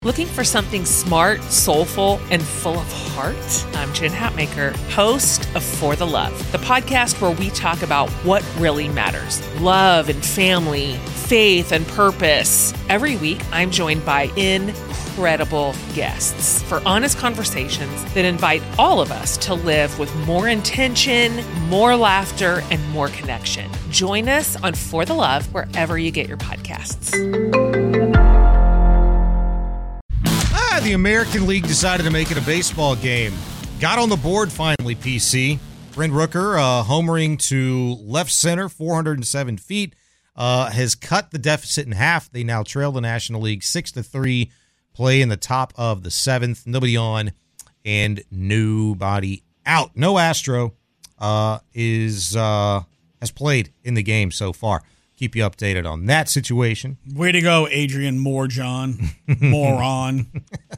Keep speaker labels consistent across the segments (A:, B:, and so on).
A: Looking for something smart, soulful, and full of heart? I'm Jen Hatmaker, host of For the Love, the podcast where we talk about what really matters: love and family, faith and purpose. Every week, I'm joined by incredible guests for honest conversations that invite all of us to live with more intention, more laughter, and more connection. Join us on For the Love wherever you get your podcasts.
B: The American League decided to make it a baseball game. Got on the board finally, PC. Brent Rooker, homering to left center, 407 feet, has cut the deficit in half. They now trail the National League 6-3, play in the top of the seventh. Nobody on and nobody out. No Astro has played in the game so far. Keep you updated on that situation.
C: Way to go, Adrian Morejon. Moron.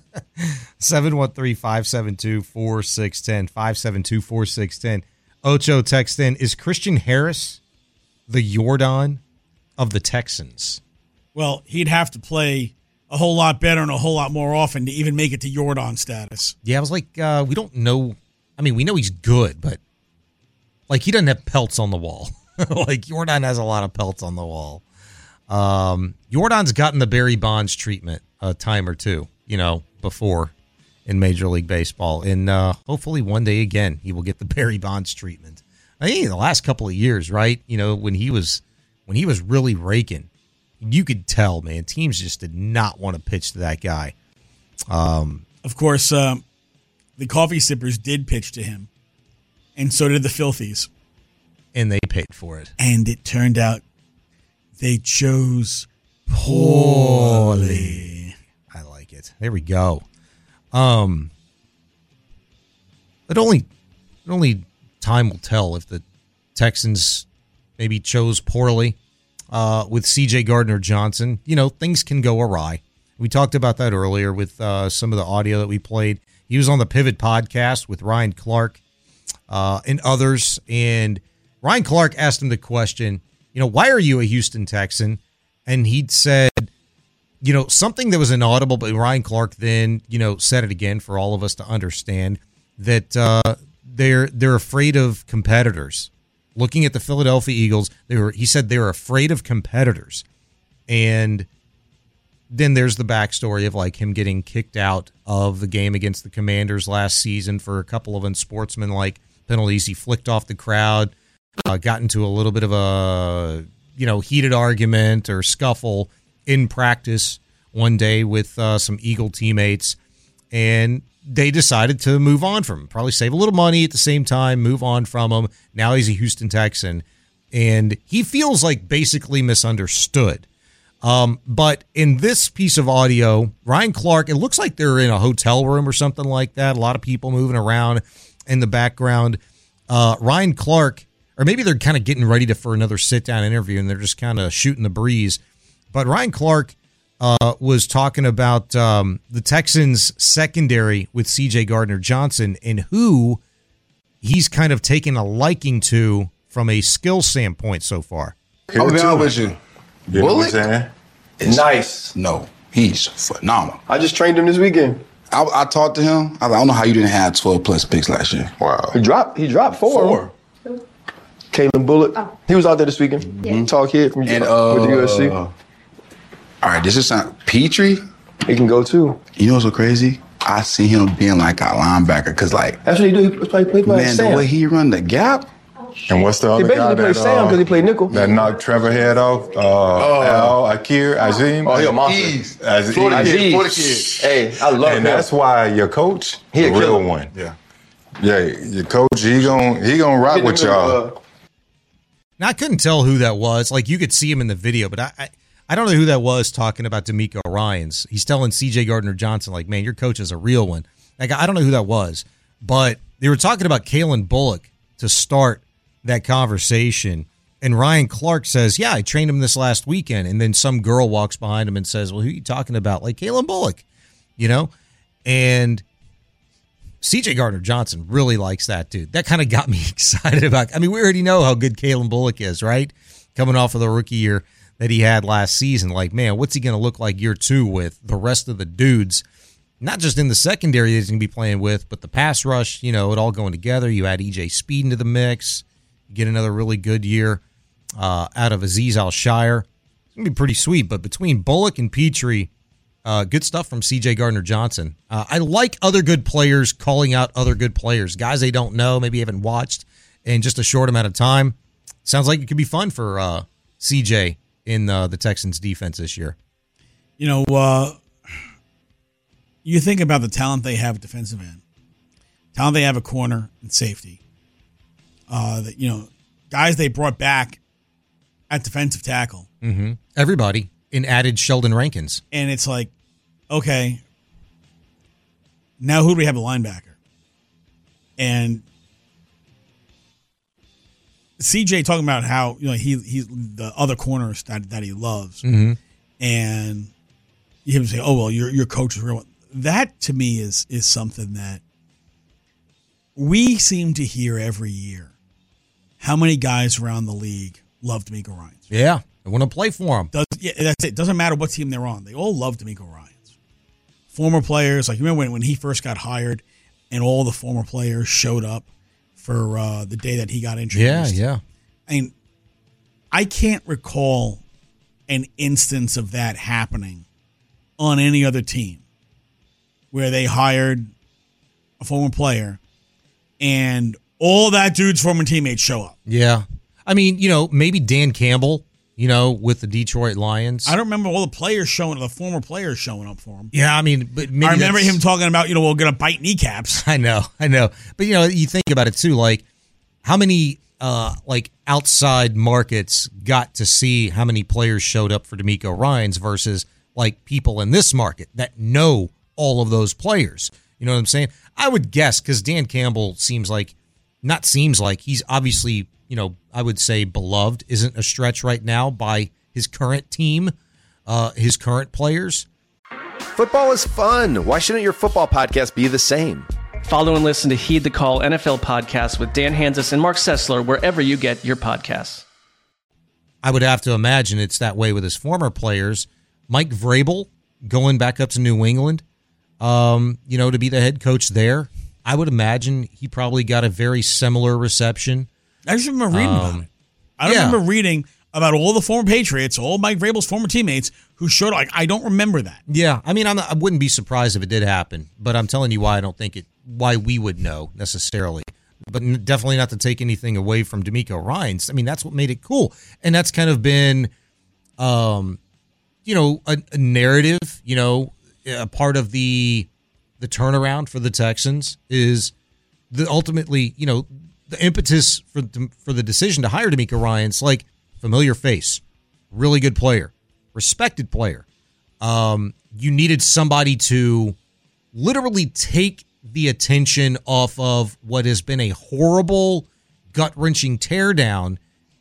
B: 713-572-4610. 572-4610. Ocho text in, is Christian Harris the Jordan of the Texans?
C: Well, he'd have to play a whole lot better and a whole lot more often to even make it to Jordan status.
B: Yeah, I was like, we don't know. I mean, we know he's good, but like he doesn't have pelts on the wall. Like Jordan has a lot of pelts on the wall. Jordan's gotten the Barry Bonds treatment a time or two, before in Major League Baseball. And hopefully one day again, he will get the Barry Bonds treatment. I think in the last couple of years, right? When he was really raking, you could tell, man, teams just did not want to pitch to that guy.
C: Of course, the Coffee Sippers did pitch to him, and so did the Filthies.
B: And they paid for it.
C: And it turned out they chose poorly.
B: I like it. There we go. But only time will tell if the Texans maybe chose poorly with C.J. Gardner-Johnson. Things can go awry. We talked about that earlier with some of the audio that we played. He was on the Pivot podcast with Ryan Clark and others, and Ryan Clark asked him the question, why are you a Houston Texan? And he'd said, something that was inaudible, but Ryan Clark then, said it again for all of us to understand, that they're afraid of competitors. Looking at the Philadelphia Eagles, he said they were afraid of competitors. And then there's the backstory of like him getting kicked out of the game against the Commanders last season for a couple of unsportsmanlike penalties. He flicked off the crowd. Got into a little bit of a, heated argument or scuffle in practice one day with some Eagle teammates, and they decided to move on from him. Probably save a little money at the same time, move on from him. Now he's a Houston Texan, and he feels like basically misunderstood. But in this piece of audio, Ryan Clark, it looks like they're in a hotel room or something like that. A lot of people moving around in the background. Ryan Clark, or maybe they're kind of getting ready for another sit-down interview, and they're just kind of shooting the breeze. But Ryan Clark was talking about the Texans' secondary with C.J. Gardner-Johnson and who he's kind of taken a liking to from a skill standpoint so far.
D: I'll be honest with you. Bullock is
E: nice.
D: No, he's phenomenal.
E: I just trained him this weekend.
D: I talked to him. I don't know how you didn't have 12-plus picks last year.
E: Wow. He dropped four. Kalen Bullock. Oh. He was out there this weekend. Mm-hmm. Tall kid from with the USC.
D: All right, this is Petrie.
E: He can go too.
D: You know what's so crazy? I see him being like a linebacker because that's
E: what he do. He play
D: man,
E: Sam.
D: The way he run the gap.
F: And what's the other guy
E: that played Sam because he played nickel.
F: That knocked Trevor head off? Azim.
E: Oh, he a monster.
F: Florida kid.
E: Hey, I love him.
F: And that's why your coach,
E: he a
F: real one. Yeah, your coach, he gonna rock with y'all.
B: Now, I couldn't tell who that was. Like, you could see him in the video, but I don't know who that was talking about D'Amico Ryans. He's telling C.J. Gardner-Johnson, like, man, your coach is a real one. Like, I don't know who that was, but they were talking about Kalen Bullock to start that conversation, and Ryan Clark says, yeah, I trained him this last weekend, and then some girl walks behind him and says, well, who are you talking about? Like, Kalen Bullock, and C.J. Gardner-Johnson really likes that dude. That kind of got me excited about. I mean, we already know how good Kalen Bullock is, right? Coming off of the rookie year that he had last season. Like, man, what's he going to look like year 2 with the rest of the dudes, not just in the secondary that he's going to be playing with, but the pass rush, it all going together. You add EJ Speed into the mix. You get another really good year out of Azeez Al-Shire. It's going to be pretty sweet, but between Bullock and Petrie, good stuff from C.J. Gardner-Johnson. I like other good players calling out other good players, guys they don't know, maybe haven't watched in just a short amount of time. Sounds like it could be fun for C.J. in the Texans defense this year.
C: You think about the talent they have at defensive end, talent they have at corner and safety. Guys they brought back at defensive tackle.
B: Mm-hmm. Everybody in added Sheldon Rankins.
C: And it's like, okay, now who do we have a linebacker? And CJ talking about how he's the other corners that he loves,
B: mm-hmm.
C: and you hear him say, "Oh well, your coach is real." That to me is something that we seem to hear every year. How many guys around the league love D'Amico Ryans?
B: Yeah, I want to play for him.
C: That's it. Doesn't matter what team they're on. They all love D'Amico Ryans. Former players, like you remember when he first got hired, and all the former players showed up for the day that he got introduced.
B: Yeah.
C: I mean, I can't recall an instance of that happening on any other team where they hired a former player and all that dude's former teammates show up.
B: Yeah. I mean, maybe Dan Campbell, with the Detroit Lions.
C: I don't remember all the former players showing up for him.
B: Yeah, I mean, but maybe
C: I remember him talking about, we're going to bite kneecaps.
B: I know. But, you think about it, too, like, how many, outside markets got to see how many players showed up for D'Amico Ryans versus, like, people in this market that know all of those players. You know what I'm saying? I would guess, because Dan Campbell he's obviously, I would say beloved isn't a stretch right now by his current team, his current players.
G: Football is fun. Why shouldn't your football podcast be the same?
H: Follow and listen to Heed the Call NFL podcast with Dan Hanzus and Mark Sessler wherever you get your podcasts.
B: I would have to imagine it's that way with his former players. Mike Vrabel going back up to New England, to be the head coach there. I would imagine he probably got a very similar reception.
C: I just remember reading about it. I remember reading about all the former Patriots, all Mike Vrabel's former teammates who showed up. I don't remember that.
B: Yeah, I mean, I wouldn't be surprised if it did happen, but I'm telling you why I don't think why we would know necessarily. But definitely not to take anything away from D'Amico Ryans. I mean, that's what made it cool, and that's kind of been, a narrative. A part of the turnaround for the Texans is ultimately, the impetus for the decision to hire D'Amico Ryans, like familiar face, really good player, respected player. You needed somebody to literally take the attention off of what has been a horrible, gut-wrenching teardown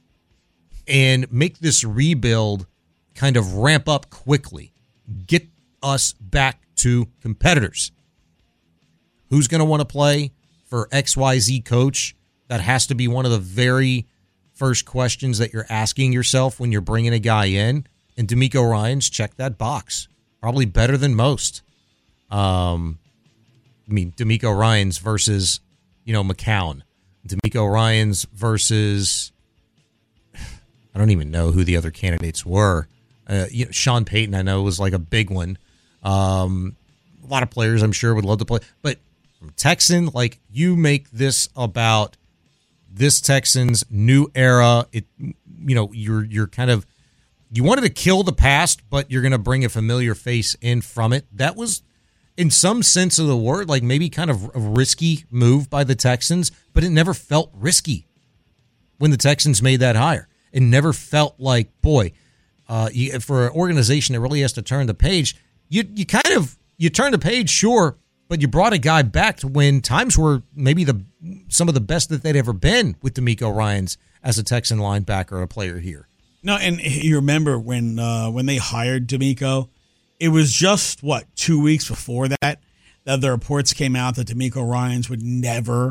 B: and make this rebuild kind of ramp up quickly. Get us back to competitors. Who's going to want to play for XYZ coach? That has to be one of the very first questions that you're asking yourself when you're bringing a guy in. And D'Amico Ryans checked that box. Probably better than most. D'Amico Ryans versus, McCown. D'Amico Ryans versus, I don't even know who the other candidates were. Sean Payton, I know, was like a big one. A lot of players, I'm sure, would love to play. But from Texan, like, you make this about this Texans new era. You're kind of, you wanted to kill the past, but you're going to bring a familiar face in from it. That was, in some sense of the word, like maybe kind of a risky move by the Texans, but it never felt risky when the Texans made that hire. It never felt like, boy, for an organization that really has to turn the page, you turn the page, sure, but you brought a guy back to when times were maybe some of the best that they'd ever been with D'Amico Ryans as a Texan linebacker or a player here.
C: No, and you remember when they hired D'Amico, it was just, 2 weeks before that the reports came out that D'Amico Ryans would never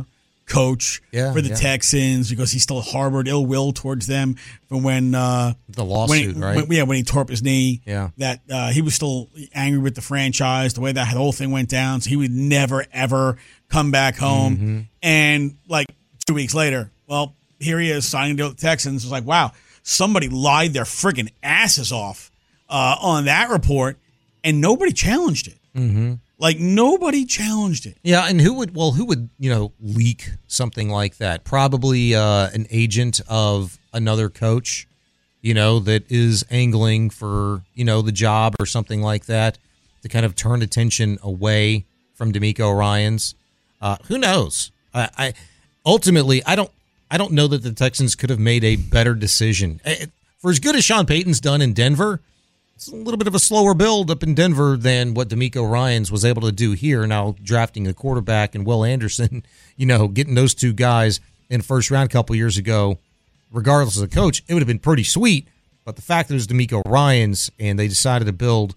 C: coach for the Texans because he still harbored ill will towards them from when
B: the lawsuit, right?
C: When he tore up his knee.
B: Yeah,
C: that he was still angry with the franchise, the way that whole thing went down. So he would never ever come back home.
B: Mm-hmm.
C: And like 2 weeks later, well, here he is signing a deal with the Texans. It's like, wow, somebody lied their friggin' asses off on that report, and nobody challenged it.
B: Mm-hmm.
C: Like, nobody challenged it.
B: Yeah, and who would leak something like that? Probably an agent of another coach, that is angling for, the job or something like that to kind of turn attention away from DeMeco Ryans. Who knows? I ultimately, I don't know that the Texans could have made a better decision. For as good as Sean Payton's done in Denver, it's a little bit of a slower build up in Denver than what DeMeco Ryans was able to do here. Now drafting a quarterback and Will Anderson, getting those two guys in first round a couple years ago, regardless of the coach, it would have been pretty sweet. But the fact that it was DeMeco Ryans and they decided to build,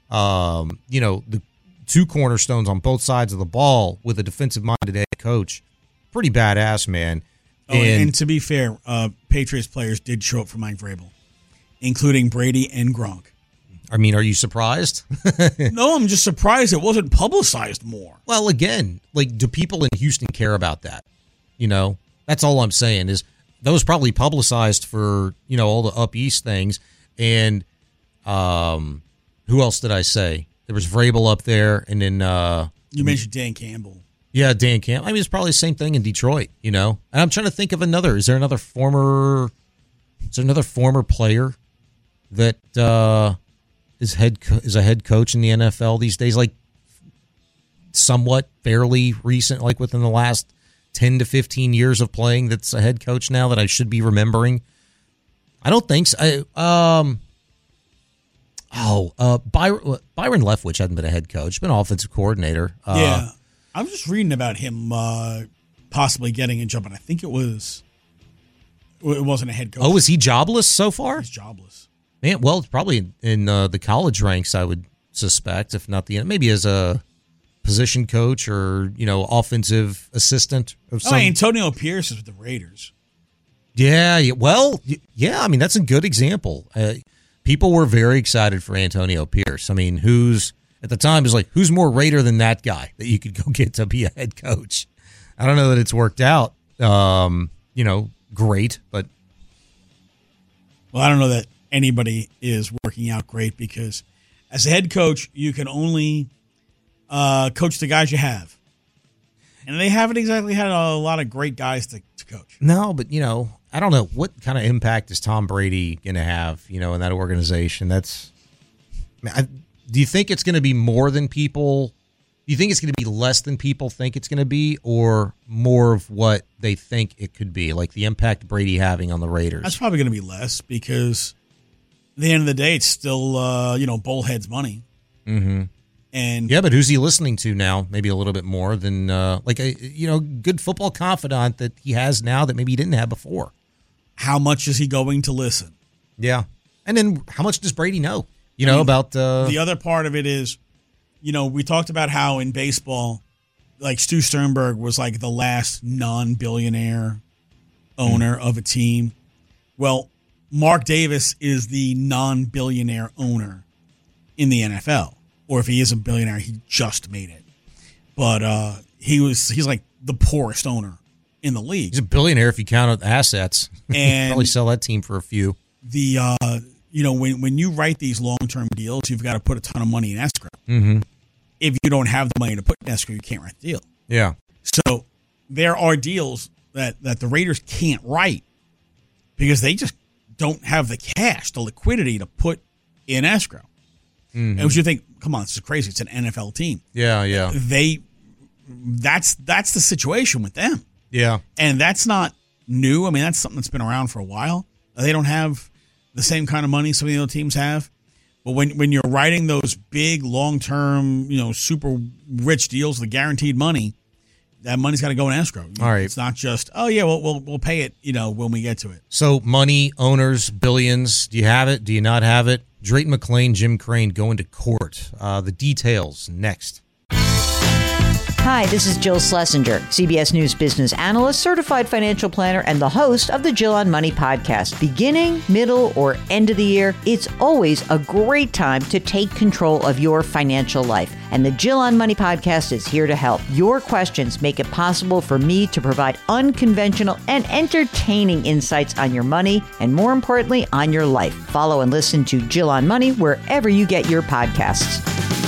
B: the two cornerstones on both sides of the ball with a defensive-minded head coach, pretty badass, man.
C: And to be fair, Patriots players did show up for Mike Vrabel, including Brady and Gronk.
B: I mean, are you surprised?
C: No, I'm just surprised it wasn't publicized more.
B: Well, again, do people in Houston care about that? That's all I'm saying is that was probably publicized for, all the Up East things. And who else did I say? There was Vrabel up there, and then...
C: you mentioned Dan Campbell.
B: Yeah, Dan Campbell. I mean, it's probably the same thing in Detroit, And I'm trying to think of another. Is there another former player that... is a head coach in the NFL these days, somewhat fairly recent, within the last 10 to 15 years of playing, that's a head coach now that I should be remembering? I don't think so. Byron Leftwich hasn't been a head coach, been an offensive coordinator.
C: Yeah, I was just reading about him possibly getting a job, and I think it wasn't a head coach.
B: Oh, is he jobless so far?
C: He's jobless.
B: Man, well, it's probably in the college ranks, I would suspect, if not maybe as a position coach or, offensive assistant of some.
C: Antonio Pierce is with the Raiders.
B: Yeah, well, yeah, I mean, that's a good example. People were very excited for Antonio Pierce. I mean, who's more Raider than that guy that you could go get to be a head coach? I don't know that it's worked out, great, but.
C: Well, I don't know that anybody is working out great because as a head coach, you can only coach the guys you have. And they haven't exactly had a lot of great guys to coach.
B: No, but, I don't know. What kind of impact is Tom Brady going to have, in that organization? Do you think it's going to be more than people? Do you think it's going to be less than people think it's going to be, or more of what they think it could be, like the impact Brady having on the Raiders?
C: That's probably going to be less because at the end of the day, it's still, Bullhead's money.
B: Mm-hmm.
C: And
B: yeah, but who's he listening to now? Maybe a little bit more than good football confidant that he has now that maybe he didn't have before.
C: How much is he going to listen?
B: Yeah, and then how much does Brady know? About
C: the other part of it is, we talked about how in baseball, Stu Sternberg was the last non-billionaire owner of a team. Well, Mark Davis is the non-billionaire owner in the NFL. Or if he is a billionaire, he just made it. But he's like the poorest owner in the league.
B: He's a billionaire if you count assets.
C: And
B: probably sell that team for a few.
C: When you write these long-term deals, you've got to put a ton of money in escrow.
B: Mm-hmm.
C: If you don't have the money to put in escrow, you can't write the deal.
B: Yeah.
C: So there are deals that the Raiders can't write because they just don't have the cash, the liquidity to put in escrow.
B: Mm-hmm.
C: And you think, come on, this is crazy. It's an NFL team.
B: Yeah.
C: That's the situation with them.
B: Yeah.
C: And that's not new. I mean, that's something that's been around for a while. They don't have the same kind of money some of the other teams have. But when you're writing those big, long-term, super rich deals, the guaranteed money, that money's got to go in escrow.
B: All right.
C: It's not just, we'll pay it, when we get to it.
B: So money, owners, billions, do you have it? Do you not have it? Drayton McClain, Jim Crane going to court. The details next.
I: Hi, this is Jill Schlesinger, CBS News business analyst, certified financial planner, and the host of the Jill on Money podcast. Beginning, middle, or end of the year, it's always a great time to take control of your financial life. And the Jill on Money podcast is here to help. Your questions make it possible for me to provide unconventional and entertaining insights on your money, and more importantly, on your life. Follow and listen to Jill on Money wherever you get your podcasts.